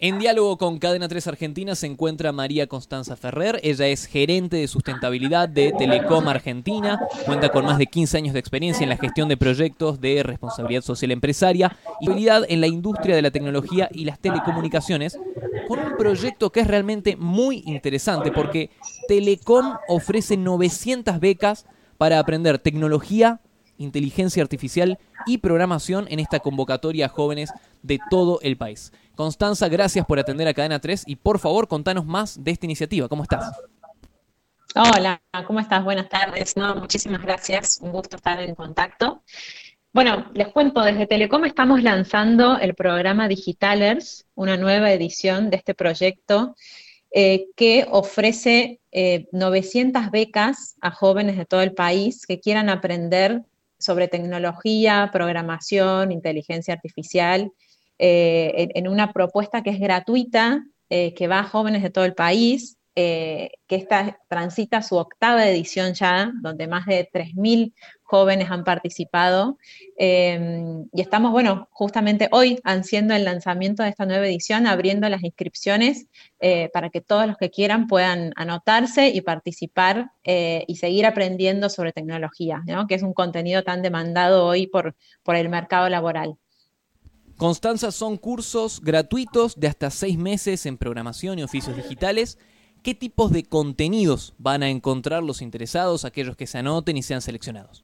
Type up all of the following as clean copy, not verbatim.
En diálogo con Cadena 3 Argentina se encuentra María Constanza Ferrer. Ella es gerente de sustentabilidad de Telecom Argentina. Cuenta con más de 15 años de experiencia en la gestión de proyectos de responsabilidad social empresaria y habilidad en la industria de la tecnología y las telecomunicaciones, con un proyecto que es realmente muy interesante porque Telecom ofrece 900 becas para aprender tecnología, inteligencia artificial y programación en esta convocatoria a jóvenes de todo el país. Constanza, gracias por atender a Cadena 3 y por favor contanos más de esta iniciativa. ¿Cómo estás? Hola, ¿cómo estás? Buenas tardes. No, muchísimas gracias, un gusto estar en contacto. Bueno, les cuento, desde Telecom estamos lanzando el programa Digitalers, una nueva edición de este proyecto que ofrece 900 becas a jóvenes de todo el país que quieran aprender sobre tecnología, programación, inteligencia artificial, en una propuesta que es gratuita, que va a jóvenes de todo el país, que esta transita su octava edición ya, donde más de 3.000 jóvenes han participado, y estamos, bueno, justamente hoy haciendo el lanzamiento de esta nueva edición, abriendo las inscripciones para que todos los que quieran puedan anotarse y participar y seguir aprendiendo sobre tecnología, ¿no? Que es un contenido tan demandado hoy por el mercado laboral. Constanza, son cursos gratuitos de hasta 6 meses en programación y oficios digitales. ¿Qué tipos de contenidos van a encontrar los interesados, aquellos que se anoten y sean seleccionados?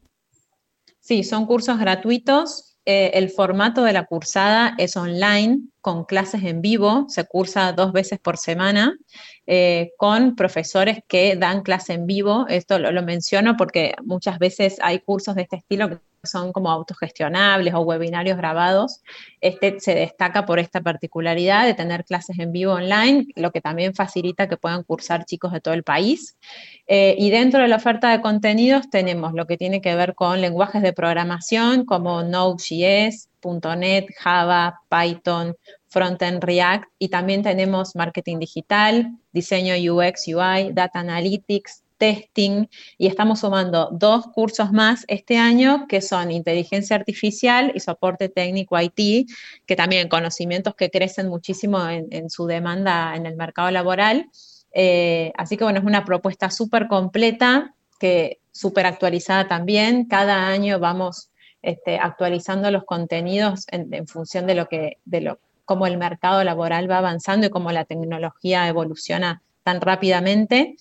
Sí, son cursos gratuitos. El formato de la cursada es online, con clases en vivo. Se cursa 2 veces por semana, con profesores que dan clase en vivo. Esto lo menciono porque muchas veces hay cursos de este estilo que son como autogestionables o webinarios grabados. Este se destaca por esta particularidad de tener clases en vivo online, lo que también facilita que puedan cursar chicos de todo el país. Y dentro de la oferta de contenidos tenemos lo que tiene que ver con lenguajes de programación como Node.js, .NET, Java, Python, Frontend React, y también tenemos marketing digital, diseño UX, UI, data analytics, testing, y estamos sumando 2 cursos más este año que son inteligencia artificial y soporte técnico IT, que también conocimientos que crecen muchísimo en su demanda en el mercado laboral. Así que bueno, es una propuesta súper completa, súper actualizada también. Cada año vamos actualizando los contenidos en función cómo el mercado laboral va avanzando y cómo la tecnología evoluciona tan rápidamente.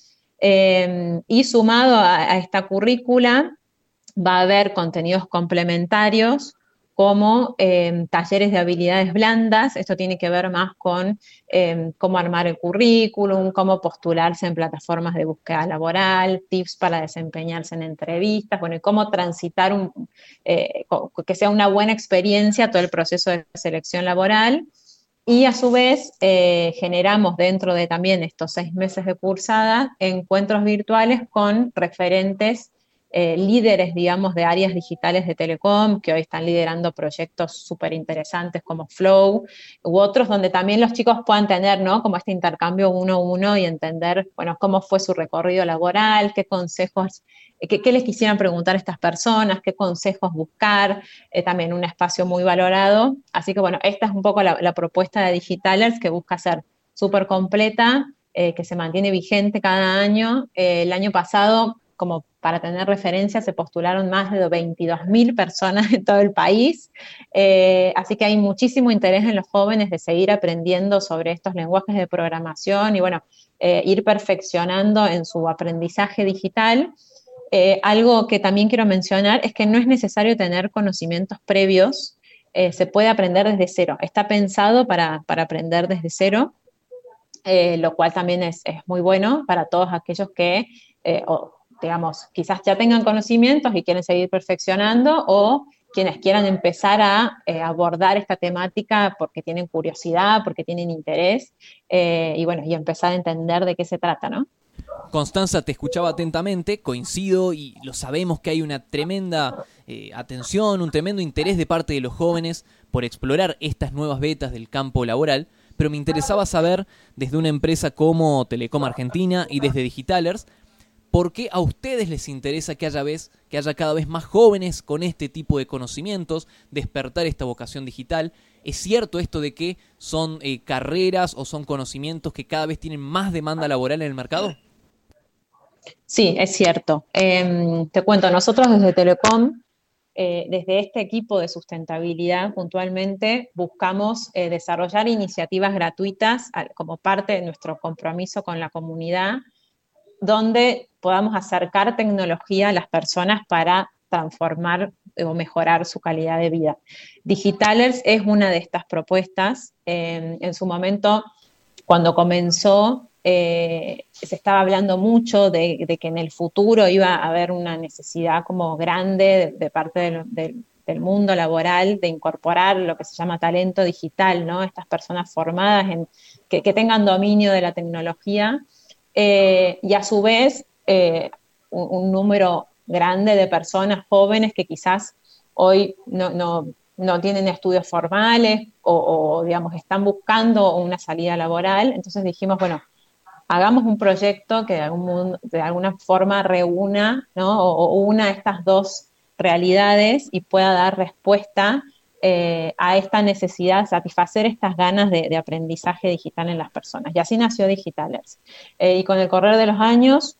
Y sumado a esta currícula va a haber contenidos complementarios como talleres de habilidades blandas. Esto tiene que ver más con cómo armar el currículum, cómo postularse en plataformas de búsqueda laboral, tips para desempeñarse en entrevistas, bueno, y cómo transitar que sea una buena experiencia todo el proceso de selección laboral. Y a su vez generamos dentro de también estos 6 meses de cursada encuentros virtuales con referentes líderes, digamos, de áreas digitales de Telecom, que hoy están liderando proyectos súper interesantes como Flow, u otros donde también los chicos puedan tener, ¿no?, como este intercambio uno a uno y entender, bueno, cómo fue su recorrido laboral, qué consejos, qué les quisieran preguntar a estas personas, qué consejos buscar, también un espacio muy valorado. Así que, bueno, esta es un poco la propuesta de Digitalers, que busca ser súper completa, que se mantiene vigente cada año. El año pasado, como para tener referencia, se postularon más de 22.000 personas en todo el país, así que hay muchísimo interés en los jóvenes de seguir aprendiendo sobre estos lenguajes de programación y bueno, ir perfeccionando en su aprendizaje digital. Algo que también quiero mencionar es que no es necesario tener conocimientos previos, se puede aprender desde cero, está pensado para aprender desde cero, lo cual también es muy bueno para todos aquellos que digamos, quizás ya tengan conocimientos y quieren seguir perfeccionando, o quienes quieran empezar a abordar esta temática porque tienen curiosidad, porque tienen interés, y bueno, y empezar a entender de qué se trata, ¿no? Constanza, te escuchaba atentamente, coincido y lo sabemos que hay una tremenda atención, un tremendo interés de parte de los jóvenes por explorar estas nuevas vetas del campo laboral, pero me interesaba saber desde una empresa como Telecom Argentina y desde Digitalers, ¿Por qué a ustedes les interesa que haya cada vez más jóvenes con este tipo de conocimientos, despertar esta vocación digital? ¿Es cierto esto de que son carreras o son conocimientos que cada vez tienen más demanda laboral en el mercado? Sí, es cierto. Te cuento, nosotros desde Telecom, desde este equipo de sustentabilidad puntualmente, buscamos desarrollar iniciativas gratuitas como parte de nuestro compromiso con la comunidad, donde podamos acercar tecnología a las personas para transformar o mejorar su calidad de vida. Digitalers es una de estas propuestas. En su momento, cuando comenzó, se estaba hablando mucho de que en el futuro iba a haber una necesidad como grande de parte del mundo laboral de incorporar lo que se llama talento digital, ¿no? Estas personas formadas que tengan dominio de la tecnología, y a su vez un número grande de personas jóvenes que quizás hoy no tienen estudios formales digamos, están buscando una salida laboral. Entonces dijimos, bueno, hagamos un proyecto que de alguna forma reúna, ¿no? o una estas dos realidades y pueda dar respuesta a esta necesidad, satisfacer estas ganas de aprendizaje digital en las personas. Y así nació Digitalers. Y con el correr de los años,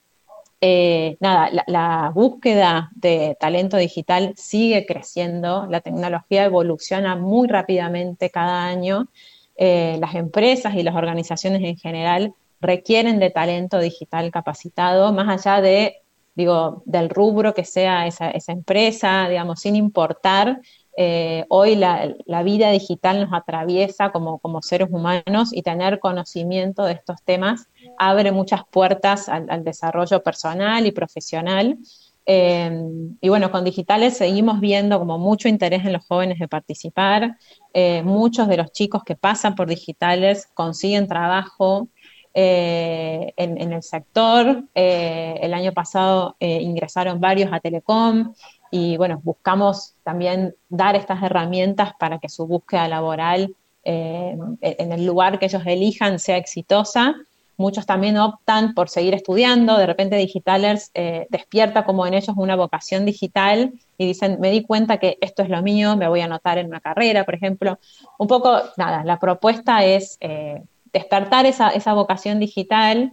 la búsqueda de talento digital sigue creciendo, la tecnología evoluciona muy rápidamente cada año, las empresas y las organizaciones en general requieren de talento digital capacitado, más allá del rubro que sea esa empresa, digamos, sin importar. Hoy la vida digital nos atraviesa como seres humanos y tener conocimiento de estos temas abre muchas puertas al desarrollo personal y profesional. Y bueno, con Digitales seguimos viendo como mucho interés en los jóvenes de participar. Muchos de los chicos que pasan por Digitales consiguen trabajo en el sector. El año pasado ingresaron varios a Telecom y bueno, buscamos también dar estas herramientas para que su búsqueda laboral en el lugar que ellos elijan sea exitosa. Muchos también optan por seguir estudiando, de repente Digitalers despierta como en ellos una vocación digital y dicen, me di cuenta que esto es lo mío, me voy a anotar en una carrera, por ejemplo. Un poco, nada, la propuesta es despertar esa vocación digital,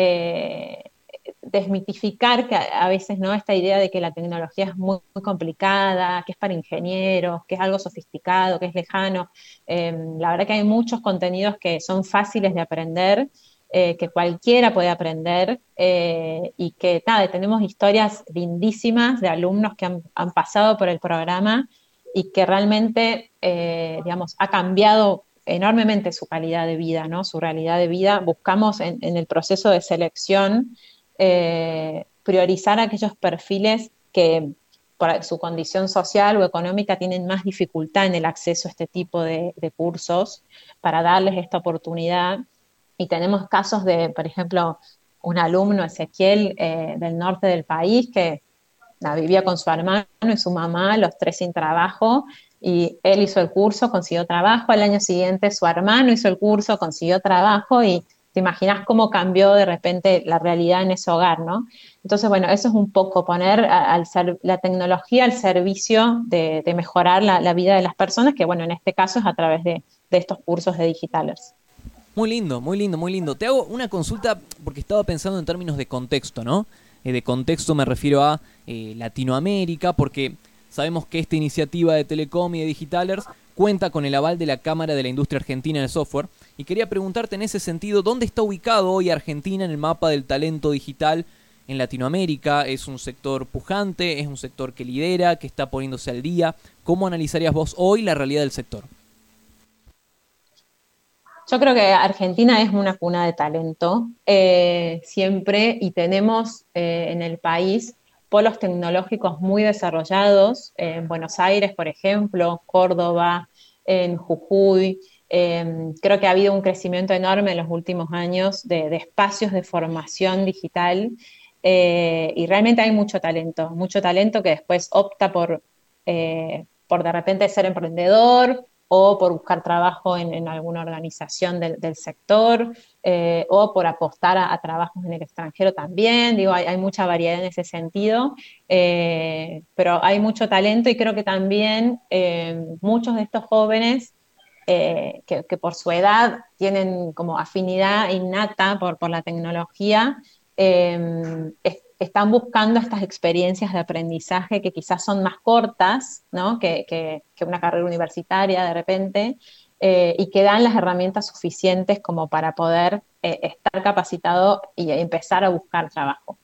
desmitificar que a veces, ¿no?, esta idea de que la tecnología es muy, muy complicada, que es para ingenieros, que es algo sofisticado, que es lejano. La verdad que hay muchos contenidos que son fáciles de aprender, que cualquiera puede aprender, y que nada, tenemos historias lindísimas de alumnos que han pasado por el programa y que realmente, digamos, ha cambiado enormemente su calidad de vida, ¿no? Su realidad de vida. Buscamos en el proceso de selección priorizar aquellos perfiles que por su condición social o económica tienen más dificultad en el acceso a este tipo de cursos, para darles esta oportunidad. Y tenemos casos de, por ejemplo, un alumno, Ezequiel, del norte del país, que vivía con su hermano y su mamá, los tres sin trabajo, y él hizo el curso, consiguió trabajo. Al año siguiente su hermano hizo el curso, consiguió trabajo, y te imaginas cómo cambió de repente la realidad en ese hogar, ¿no? Entonces, bueno, eso es un poco poner la tecnología al servicio de mejorar la vida de las personas, que bueno, en este caso es a través de estos cursos de Digitalers. Muy lindo, muy lindo, muy lindo. Te hago una consulta porque estaba pensando en términos de contexto, ¿no? De contexto me refiero a Latinoamérica, porque sabemos que esta iniciativa de Telecom y de Digitalers cuenta con el aval de la Cámara de la Industria Argentina del Software, y quería preguntarte en ese sentido, ¿dónde está ubicado hoy Argentina en el mapa del talento digital en Latinoamérica? ¿Es un sector pujante? ¿Es un sector que lidera, que está poniéndose al día? ¿Cómo analizarías vos hoy la realidad del sector? Yo creo que Argentina es una cuna de talento, siempre, y tenemos en el país polos tecnológicos muy desarrollados, en Buenos Aires, por ejemplo, Córdoba, en Jujuy. Creo que ha habido un crecimiento enorme en los últimos años de espacios de formación digital, y realmente hay mucho talento que después opta por de repente ser emprendedor o por buscar trabajo en alguna organización del sector, o por apostar a trabajos en el extranjero también. Digo, hay mucha variedad en ese sentido, pero hay mucho talento y creo que también muchos de estos jóvenes que por su edad tienen como afinidad innata por la tecnología, están buscando estas experiencias de aprendizaje que quizás son más cortas, ¿no? que una carrera universitaria de repente, y que dan las herramientas suficientes como para poder estar capacitado y empezar a buscar trabajo.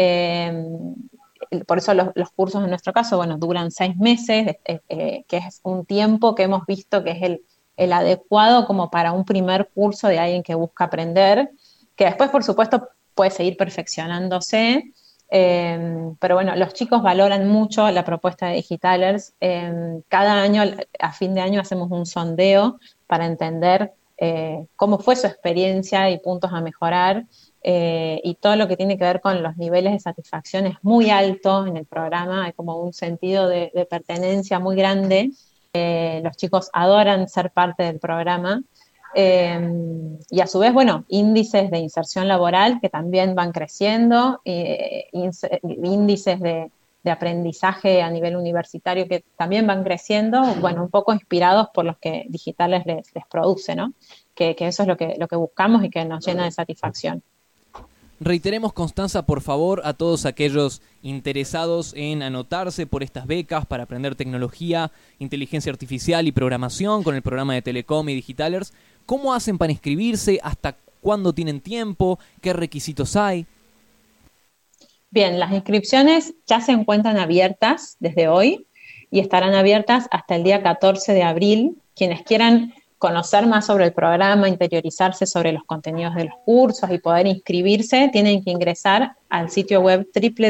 Por eso los cursos en nuestro caso, bueno, duran 6 meses, que es un tiempo que hemos visto que es el adecuado como para un primer curso de alguien que busca aprender, que después, por supuesto, puede seguir perfeccionándose, pero bueno, los chicos valoran mucho la propuesta de Digitalers. Cada año, a fin de año, hacemos un sondeo para entender cómo fue su experiencia y puntos a mejorar, y todo lo que tiene que ver con los niveles de satisfacción es muy alto en el programa, hay como un sentido de pertenencia muy grande. Los chicos adoran ser parte del programa, y a su vez, bueno, índices de inserción laboral que también van creciendo, índices de aprendizaje a nivel universitario que también van creciendo, bueno, un poco inspirados por los que Digitales les produce, ¿no? Que eso es lo que buscamos y que nos llena de satisfacción. Reiteremos, Constanza, por favor, a todos aquellos interesados en anotarse por estas becas para aprender tecnología, inteligencia artificial y programación con el programa de Telecom y Digitalers. ¿Cómo hacen para inscribirse? ¿Hasta cuándo tienen tiempo? ¿Qué requisitos hay? Bien, las inscripciones ya se encuentran abiertas desde hoy y estarán abiertas hasta el día 14 de abril. Quienes quieran conocer más sobre el programa, interiorizarse sobre los contenidos de los cursos y poder inscribirse, tienen que ingresar al sitio web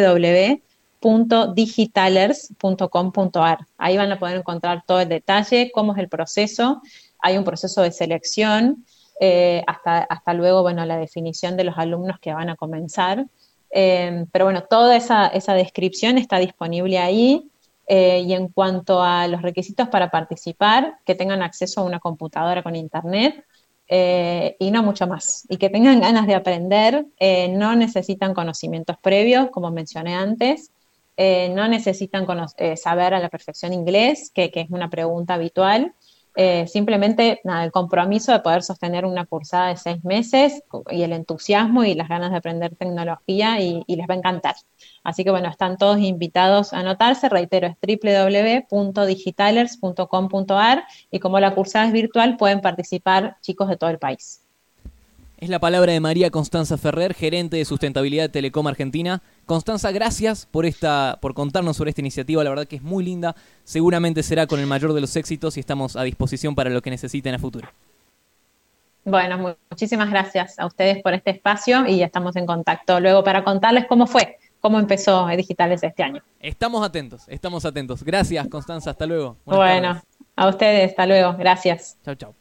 www.digitalers.com.ar. Ahí van a poder encontrar todo el detalle, cómo es el proceso. Hay un proceso de selección, hasta luego, bueno, la definición de los alumnos que van a comenzar. Pero bueno, toda esa descripción está disponible ahí. Y en cuanto a los requisitos para participar, que tengan acceso a una computadora con internet, y no mucho más. Y que tengan ganas de aprender, no necesitan conocimientos previos, como mencioné antes, no necesitan saber a la perfección inglés, que es una pregunta habitual. Simplemente nada, el compromiso de poder sostener una cursada de 6 meses y el entusiasmo y las ganas de aprender tecnología y les va a encantar. Así que bueno, están todos invitados a anotarse, reitero, es www.digitalers.com.ar y como la cursada es virtual pueden participar chicos de todo el país. Es la palabra de María Constanza Ferrer, gerente de sustentabilidad de Telecom Argentina. Constanza, gracias por contarnos sobre esta iniciativa, la verdad que es muy linda. Seguramente será con el mayor de los éxitos y estamos a disposición para lo que necesiten a futuro. Bueno, muchísimas gracias a ustedes por este espacio y estamos en contacto luego para contarles cómo empezó Digitales este año. Estamos atentos. Gracias, Constanza, hasta luego. Buenas tardes. A ustedes, hasta luego, gracias. Chau, chau.